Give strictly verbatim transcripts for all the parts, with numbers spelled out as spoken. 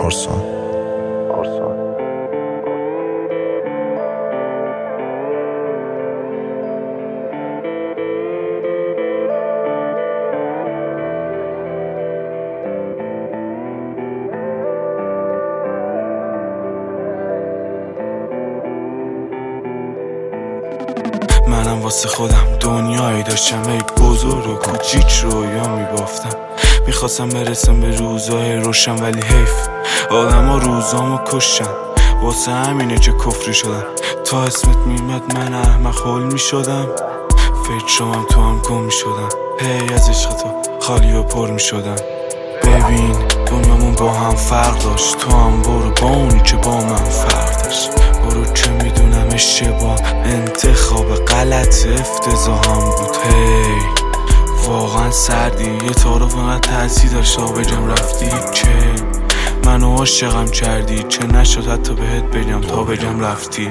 آرسان آرسان منم واسه خودم دنیایی داشتم ای بزرگ و کوچیک رویا میبافتم. میخواستم برسم به روزای روشن ولی حیف آدم ها روزامو کشتن. واسه همینه که کفری شدم. تا اسمت میمد من احمق حل میشدم. فکر شدم تو هم گم میشدم. هی از عشق تو خالی و پر میشدم. ببین دنیامون با هم فرق داشت. تو هم برو با اونی که با من فرق داشت. برو که میدونم اشتباه انتخاب غلط افتضاح هم بود. هی واقعا سردی یه تعارف انقدر تأثیر داشت تا بگم رفتی که منو عاشقم کردی. چه نشد حتی بهت بگم تا بگم رفتی.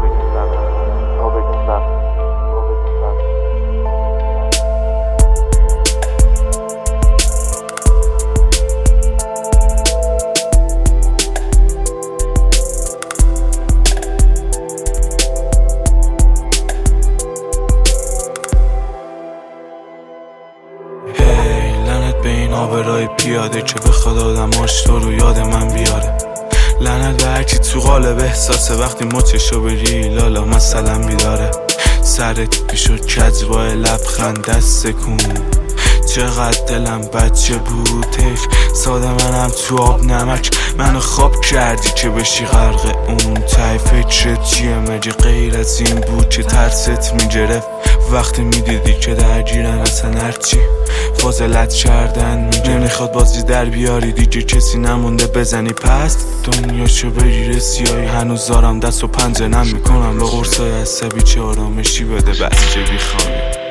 به این آبرای پیاده که بخواد آدماش تو رو یاد من بیاره. لعنت به هرکی تو قالب احساسه وقتی مچشو بری لالا مثلا بیداره. سرت پیشو کجوای لبخند دست کن. چقدر دلم بچه بودش ساده منم تو آب نمک. منو خواب کردی که بشی غرق اون. تای فکرت چیه مگه غیر از این بود که ترست میگرفت وقتی میدیدی که درگیرن اصلا هرچی فاضلت کردن میگه. نمیخواد بازی در بیاری دیگه کسی نمونده بزنی پس دنیاشو بگیره سیایی. هنوز دارم دست و پنجه نم میکنم به قرصای عصبی چه آرامشی بده بس که بیخوابی.